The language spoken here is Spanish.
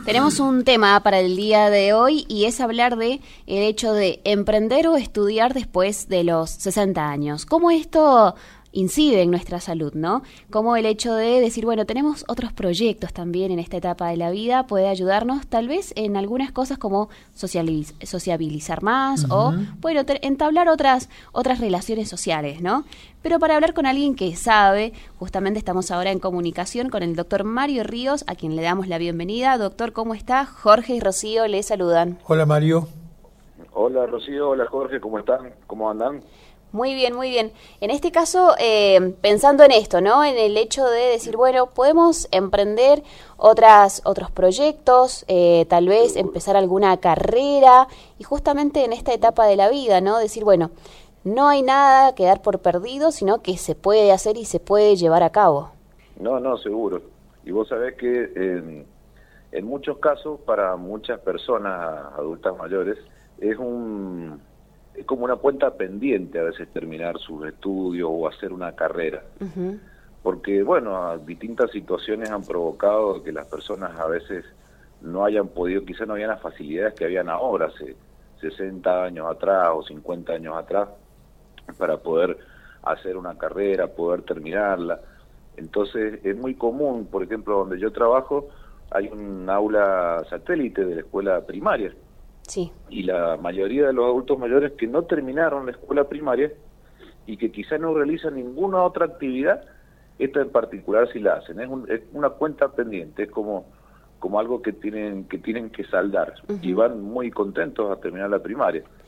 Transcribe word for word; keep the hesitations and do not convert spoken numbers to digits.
Tenemos un tema para el día de hoy y es hablar de el hecho de emprender o estudiar después de los sesenta años. ¿Cómo esto incide en nuestra salud, ¿no? Como el hecho de decir, bueno, tenemos otros proyectos también en esta etapa de la vida, puede ayudarnos tal vez en algunas cosas como socializ- sociabilizar más uh-huh. o, bueno, te- entablar otras, otras relaciones sociales, ¿no? Pero para hablar con alguien que sabe, justamente estamos ahora en comunicación con el doctor Mario Ríos, a quien le damos la bienvenida. Doctor, ¿cómo está? Jorge y Rocío le saludan. Hola, Mario. Hola, Rocío. Hola, Jorge. ¿Cómo están? ¿Cómo andan? Muy bien, muy bien. En este caso, eh, pensando en esto, ¿no? En el hecho de decir, bueno, podemos emprender otras otros proyectos, eh, tal vez Seguro. empezar alguna carrera, y justamente en esta etapa de la vida, ¿no? Decir, bueno, no hay nada que dar por perdido, sino que se puede hacer y se puede llevar a cabo. No, no, seguro. Y vos sabés que en, en muchos casos, para muchas personas adultas mayores, es un... es como una cuenta pendiente a veces terminar sus estudios o hacer una carrera. Uh-huh. Porque, bueno, distintas situaciones han provocado que las personas a veces no hayan podido, quizás no habían las facilidades que habían ahora, hace sesenta años atrás o cincuenta años atrás, para poder hacer una carrera, poder terminarla. Entonces, es muy común, por ejemplo, donde yo trabajo, hay un aula satélite de la escuela primaria. Sí. Y la mayoría de los adultos mayores que no terminaron la escuela primaria y que quizás no realizan ninguna otra actividad, esta en particular sí la hacen. Es, un, es una cuenta pendiente, es como, como algo que tienen que tienen que saldar. Uh-huh. Y van muy contentos a terminar la primaria.